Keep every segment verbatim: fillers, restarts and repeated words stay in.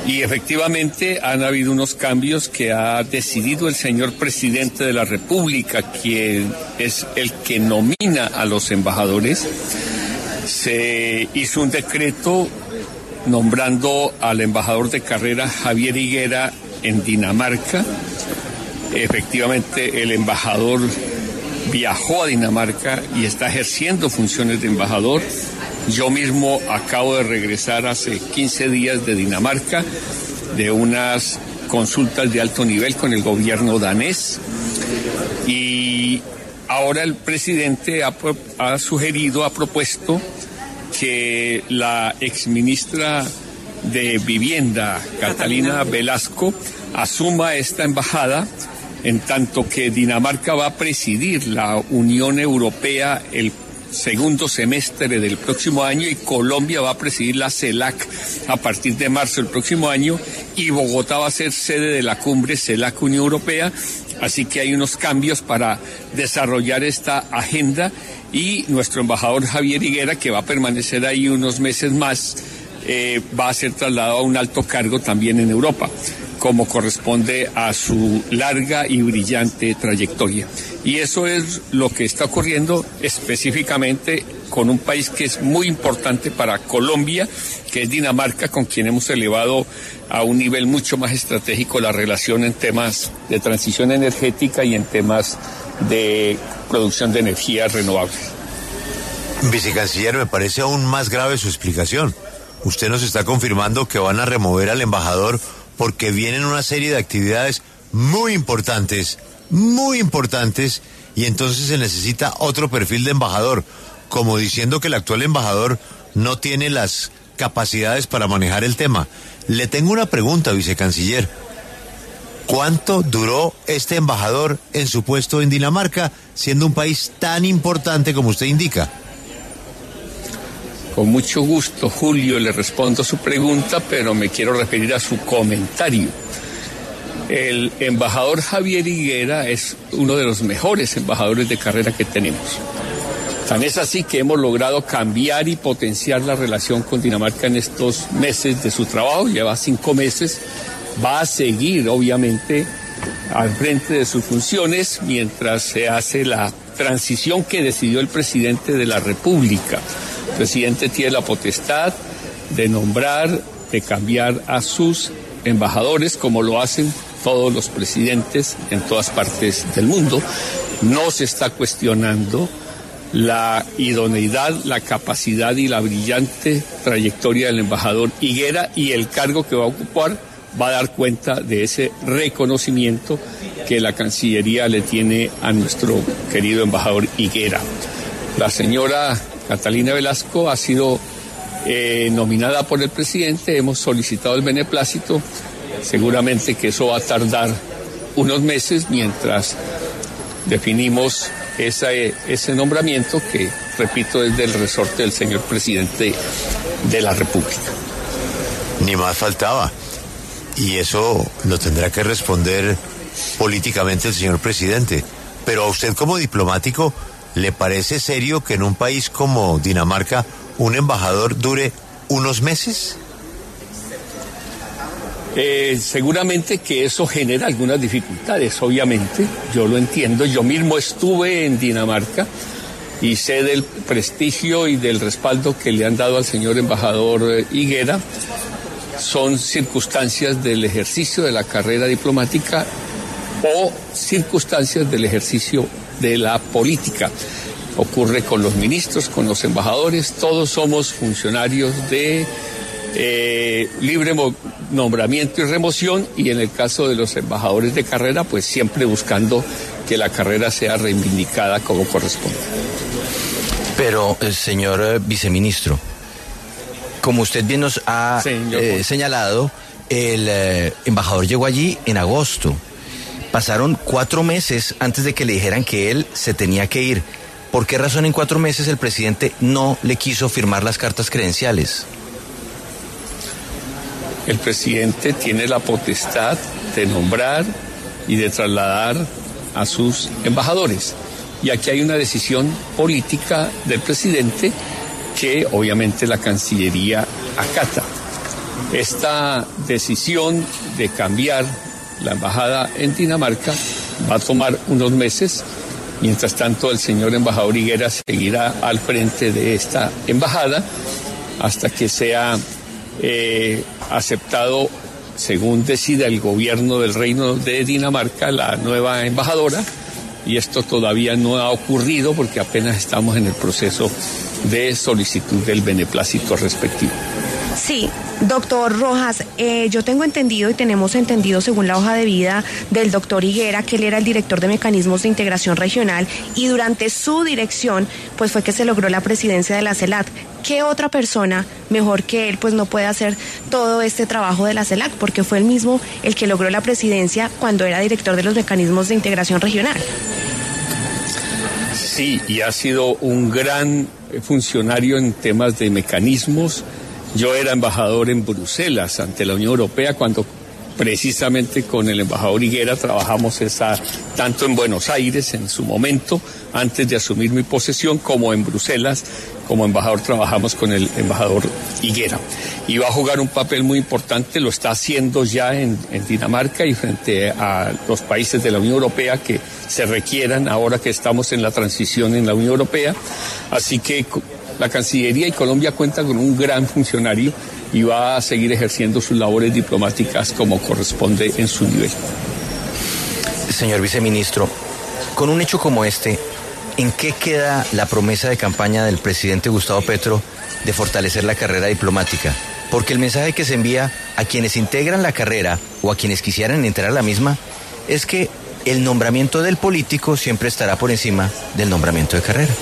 Y efectivamente han habido unos cambios que ha decidido el señor presidente de la República, quien es el que nomina a los embajadores. Se hizo un decreto nombrando al embajador de carrera Javier Higuera en Dinamarca. Efectivamente, el embajador viajó a Dinamarca y está ejerciendo funciones de embajador. Yo mismo acabo de regresar hace quince días de Dinamarca, de unas consultas de alto nivel con el gobierno danés. Y ahora el presidente ha, ha sugerido, ha propuesto que la exministra de Vivienda, Catalina Velasco, asuma esta embajada, en tanto que Dinamarca va a presidir la Unión Europea el segundo semestre del próximo año y Colombia va a presidir la CELAC a partir de marzo del próximo año y Bogotá va a ser sede de la cumbre CELAC Unión Europea, así que hay unos cambios para desarrollar esta agenda y nuestro embajador Javier Higuera, que va a permanecer ahí unos meses más, eh, va a ser trasladado a un alto cargo también en Europa, como corresponde a su larga y brillante trayectoria. Y eso es lo que está ocurriendo específicamente con un país que es muy importante para Colombia, que es Dinamarca, con quien hemos elevado a un nivel mucho más estratégico la relación en temas de transición energética y en temas de producción de energías renovables. Vicecanciller, me parece aún más grave su explicación. Usted nos está confirmando que van a remover al embajador porque vienen una serie de actividades muy importantes, muy importantes, y entonces se necesita otro perfil de embajador, como diciendo que el actual embajador no tiene las capacidades para manejar el tema. Le tengo una pregunta, vicecanciller. ¿Cuánto duró este embajador en su puesto en Dinamarca, siendo un país tan importante como usted indica? Con mucho gusto, Julio, le respondo a su pregunta, pero me quiero referir a su comentario. El embajador Javier Higuera es uno de los mejores embajadores de carrera que tenemos. Tan es así que hemos logrado cambiar y potenciar la relación con Dinamarca en estos meses de su trabajo. Lleva cinco meses, va a seguir obviamente al frente de sus funciones mientras se hace la transición que decidió el presidente de la República. El presidente tiene la potestad de nombrar, de cambiar a sus embajadores, como lo hacen todos los presidentes en todas partes del mundo. No se está cuestionando la idoneidad, la capacidad y la brillante trayectoria del embajador Higuera, y el cargo que va a ocupar va a dar cuenta de ese reconocimiento que la Cancillería le tiene a nuestro querido embajador Higuera. La señora Catalina Velasco ha sido eh, nominada por el presidente, hemos solicitado el beneplácito, seguramente que eso va a tardar unos meses mientras definimos ese, ese nombramiento que, repito, es del resorte del señor presidente de la República. Ni más faltaba. Y eso lo tendrá que responder políticamente el señor presidente. Pero a usted como diplomático, ¿le parece serio que en un país como Dinamarca un embajador dure unos meses? Eh, seguramente que eso genera algunas dificultades, obviamente, yo lo entiendo. Yo mismo estuve en Dinamarca y sé del prestigio y del respaldo que le han dado al señor embajador Higuera. Son circunstancias del ejercicio de la carrera diplomática o circunstancias del ejercicio de la política. Ocurre con los ministros, con los embajadores, todos somos funcionarios de eh, libre nombramiento y remoción, y en el caso de los embajadores de carrera, pues siempre buscando que la carrera sea reivindicada como corresponde. Pero, eh, señor eh, viceministro, como usted bien nos ha eh, señalado, el eh, embajador llegó allí en agosto. Pasaron cuatro meses antes de que le dijeran que él se tenía que ir. ¿Por qué razón en cuatro meses el presidente no le quiso firmar las cartas credenciales? El presidente tiene la potestad de nombrar y de trasladar a sus embajadores. Y aquí hay una decisión política del presidente que obviamente la Cancillería acata. Esta decisión de cambiar la embajada en Dinamarca va a tomar unos meses. Mientras tanto, el señor embajador Higuera seguirá al frente de esta embajada hasta que sea eh, aceptado, según decida el gobierno del Reino de Dinamarca, la nueva embajadora. Y esto todavía no ha ocurrido porque apenas estamos en el proceso de solicitud del beneplácito respectivo. Sí, doctor Rojas, eh, yo tengo entendido y tenemos entendido según la hoja de vida del doctor Higuera que él era el director de mecanismos de integración regional y durante su dirección pues fue que se logró la presidencia de la CELAC. ¿Qué otra persona mejor que él pues no puede hacer todo este trabajo de la CELAC? Porque fue él mismo el que logró la presidencia cuando era director de los mecanismos de integración regional. Sí, y ha sido un gran funcionario en temas de mecanismos. Yo era embajador en Bruselas ante la Unión Europea cuando precisamente con el embajador Higuera trabajamos esa, tanto en Buenos Aires en su momento, antes de asumir mi posesión, como en Bruselas, como embajador trabajamos con el embajador Higuera. Y va a jugar un papel muy importante, lo está haciendo ya en, en Dinamarca y frente a los países de la Unión Europea que se requieran ahora que estamos en la transición en la Unión Europea. Así que la Cancillería y Colombia cuentan con un gran funcionario y va a seguir ejerciendo sus labores diplomáticas como corresponde en su nivel. Señor viceministro, con un hecho como este, ¿en qué queda la promesa de campaña del presidente Gustavo Petro de fortalecer la carrera diplomática? Porque el mensaje que se envía a quienes integran la carrera o a quienes quisieran entrar a la misma es que el nombramiento del político siempre estará por encima del nombramiento de carrera.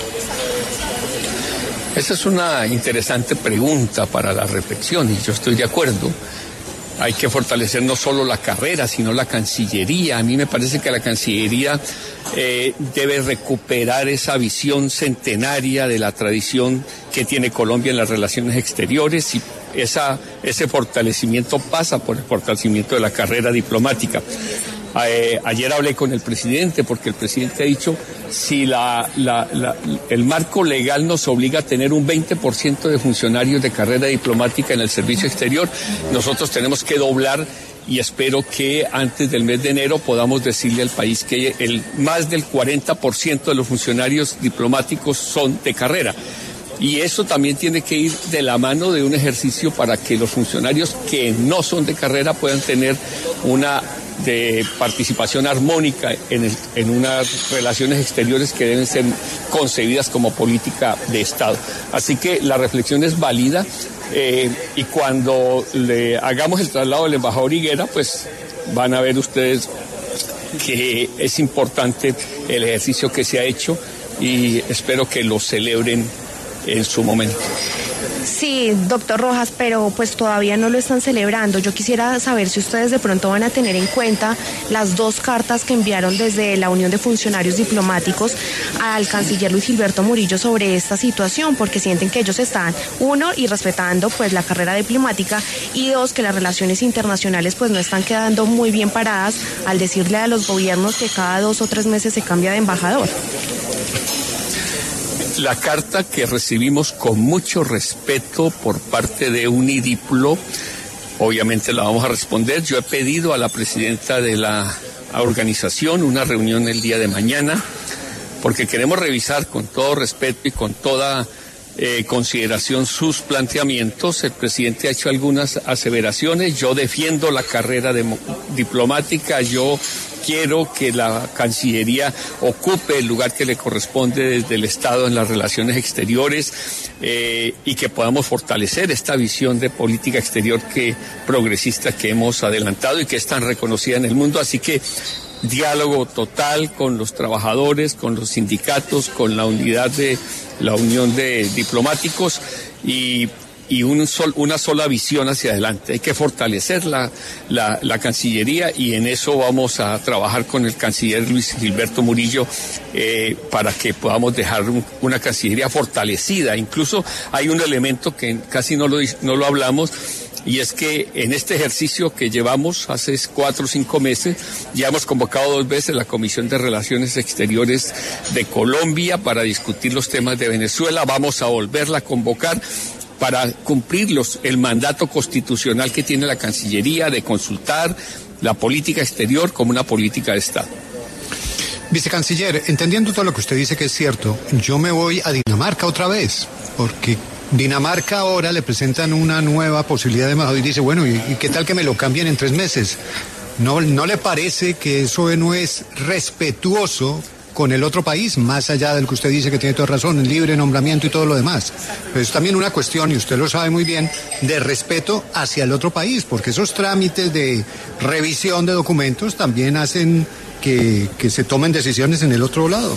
Esa es una interesante pregunta para la reflexión y yo estoy de acuerdo. Hay que fortalecer no solo la carrera, sino la Cancillería. A mí me parece que la Cancillería eh, debe recuperar esa visión centenaria de la tradición que tiene Colombia en las relaciones exteriores y esa, ese fortalecimiento pasa por el fortalecimiento de la carrera diplomática. Eh, ayer hablé con el presidente porque el presidente ha dicho si la, la, la, el marco legal nos obliga a tener un veinte por ciento de funcionarios de carrera diplomática en el servicio exterior, nosotros tenemos que doblar y espero que antes del mes de enero podamos decirle al país que el, más del cuarenta por ciento de los funcionarios diplomáticos son de carrera. Y eso también tiene que ir de la mano de un ejercicio para que los funcionarios que no son de carrera puedan tener una de participación armónica en, el, en unas relaciones exteriores que deben ser concebidas como política de Estado. Así que la reflexión es válida eh, y cuando le hagamos el traslado del embajador Higuera, pues van a ver ustedes que es importante el ejercicio que se ha hecho y espero que lo celebren en su momento. Sí, doctor Rojas, pero pues todavía no lo están celebrando. Yo quisiera saber si ustedes de pronto van a tener en cuenta las dos cartas que enviaron desde la Unión de Funcionarios Diplomáticos al canciller Luis Gilberto Murillo sobre esta situación, porque sienten que ellos están, uno, irrespetando pues la carrera diplomática y dos, que las relaciones internacionales pues no están quedando muy bien paradas al decirle a los gobiernos que cada dos o tres meses se cambia de embajador. La carta que recibimos con mucho respeto por parte de UNIDIPLO, obviamente la vamos a responder. Yo he pedido a la presidenta de la organización una reunión el día de mañana, porque queremos revisar con todo respeto y con toda eh, consideración sus planteamientos. El presidente ha hecho algunas aseveraciones. Yo defiendo la carrera de, diplomática, yo quiero que la Cancillería ocupe el lugar que le corresponde desde el Estado en las relaciones exteriores eh, y que podamos fortalecer esta visión de política exterior que progresista que hemos adelantado y que es tan reconocida en el mundo. Así que diálogo total con los trabajadores, con los sindicatos, con la unidad de la Unión de Diplomáticos y y un sol, una sola visión hacia adelante. Hay que fortalecer la, la, la Cancillería y en eso vamos a trabajar con el canciller Luis Gilberto Murillo eh, para que podamos dejar un, una Cancillería fortalecida. Incluso hay un elemento que casi no lo, no lo hablamos, y es que en este ejercicio que llevamos hace cuatro o cinco meses, ya hemos convocado dos veces la Comisión de Relaciones Exteriores de Colombia para discutir los temas de Venezuela. Vamos a volverla a convocar para cumplir los, el mandato constitucional que tiene la Cancillería de consultar la política exterior como una política de Estado. Vicecanciller, entendiendo todo lo que usted dice que es cierto, yo me voy a Dinamarca otra vez, porque Dinamarca ahora le presentan una nueva posibilidad de embajador y dice, bueno, ¿y, y qué tal que me lo cambien en tres meses? ¿No, no le parece que eso no es respetuoso con el otro país, más allá del que usted dice que tiene toda razón, el libre nombramiento y todo lo demás? Pero es también una cuestión, y usted lo sabe muy bien, de respeto hacia el otro país, porque esos trámites de revisión de documentos también hacen que, que se tomen decisiones en el otro lado.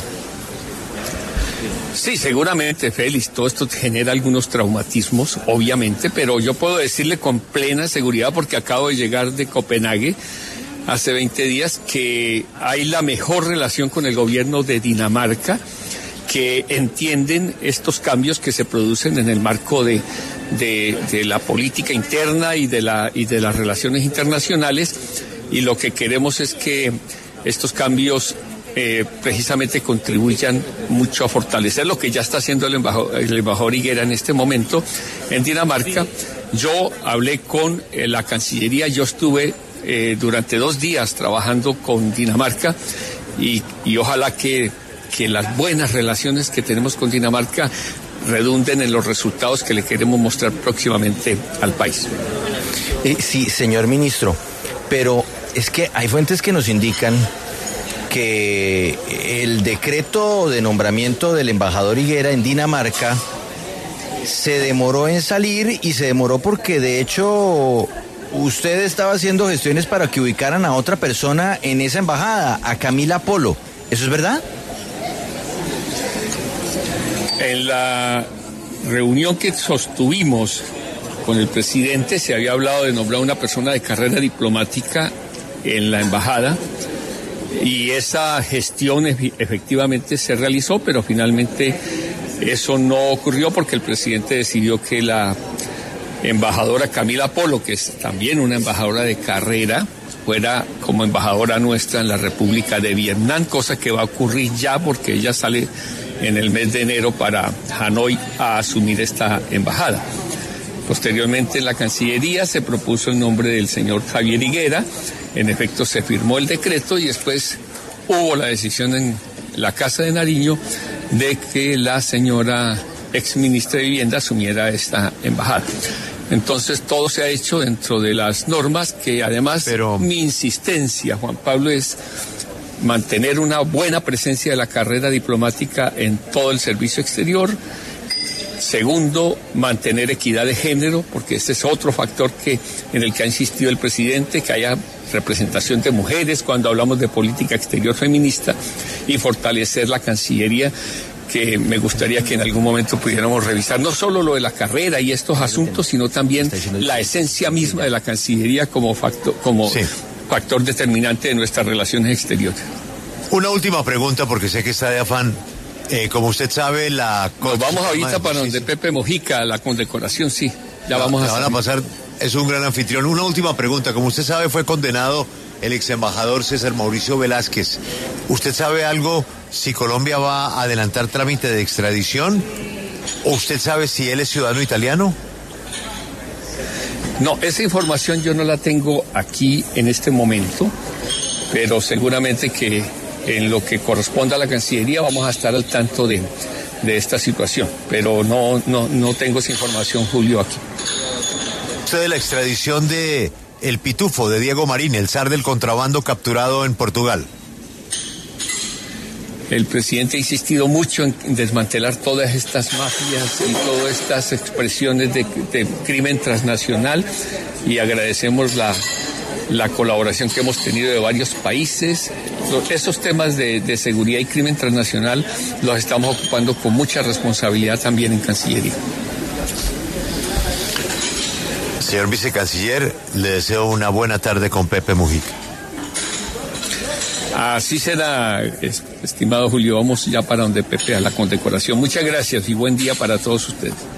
Sí, seguramente, Félix, todo esto genera algunos traumatismos, obviamente, pero yo puedo decirle con plena seguridad, porque acabo de llegar de Copenhague hace veinte días, que hay la mejor relación con el gobierno de Dinamarca, que entienden estos cambios que se producen en el marco de, de, de la política interna y de, la, y de las relaciones internacionales, y lo que queremos es que estos cambios Eh, precisamente contribuyan mucho a fortalecer lo que ya está haciendo el embajador, el embajador Higuera en este momento en Dinamarca. Yo hablé con eh, la Cancillería, yo estuve eh, durante dos días trabajando con Dinamarca y, y ojalá que, que las buenas relaciones que tenemos con Dinamarca redunden en los resultados que le queremos mostrar próximamente al país. Eh, sí, señor ministro, pero es que hay fuentes que nos indican que el decreto de nombramiento del embajador Higuera en Dinamarca se demoró en salir, y se demoró porque de hecho usted estaba haciendo gestiones para que ubicaran a otra persona en esa embajada, a Camila Polo. ¿Eso es verdad? En la reunión que sostuvimos con el presidente se había hablado de nombrar una persona de carrera diplomática en la embajada, y esa gestión efectivamente se realizó, pero finalmente eso no ocurrió porque el presidente decidió que la embajadora Camila Polo, que es también una embajadora de carrera, fuera como embajadora nuestra en la República de Vietnam, cosa que va a ocurrir ya porque ella sale en el mes de enero para Hanoi a asumir esta embajada. Posteriormente en la Cancillería se propuso el nombre del señor Javier Higuera. En efecto, se firmó el decreto y después hubo la decisión en la Casa de Nariño de que la señora exministra de Vivienda asumiera esta embajada. Entonces, todo se ha hecho dentro de las normas, que además Pero... mi insistencia, Juan Pablo, es mantener una buena presencia de la carrera diplomática en todo el servicio exterior. Segundo, mantener equidad de género, porque este es otro factor que en el que ha insistido el presidente, que haya representación de mujeres cuando hablamos de política exterior feminista, y fortalecer la Cancillería, que me gustaría que en algún momento pudiéramos revisar no solo lo de la carrera y estos asuntos, sino también la esencia misma de la Cancillería como factor, como sí. factor determinante de nuestras relaciones exteriores. Una última pregunta, porque sé que está de afán. Eh, como usted sabe, la... Nos vamos ahorita para donde Pepe Mojica, la condecoración, sí. Ya no, vamos a... van a pasar, es un gran anfitrión. Una última pregunta. Como usted sabe, fue condenado el ex embajador César Mauricio Velázquez. ¿Usted sabe algo si Colombia va a adelantar trámite de extradición? ¿O usted sabe si él es ciudadano italiano? No, esa información yo no la tengo aquí en este momento, pero seguramente que en lo que corresponda a la Cancillería vamos a estar al tanto de, de esta situación, pero no, no, no tengo esa información, Julio, aquí. Usted de la extradición de El Pitufo, de Diego Marín, el zar del contrabando capturado en Portugal. El presidente ha insistido mucho en desmantelar todas estas mafias y todas estas expresiones de, de crimen transnacional, y agradecemos la, la colaboración que hemos tenido de varios países. Esos temas de, de seguridad y crimen transnacional los estamos ocupando con mucha responsabilidad también en Cancillería. Señor vicecanciller, le deseo una buena tarde con Pepe Mojica. Así será, estimado Julio. Vamos ya para donde Pepe, a la condecoración. Muchas gracias y buen día para todos ustedes.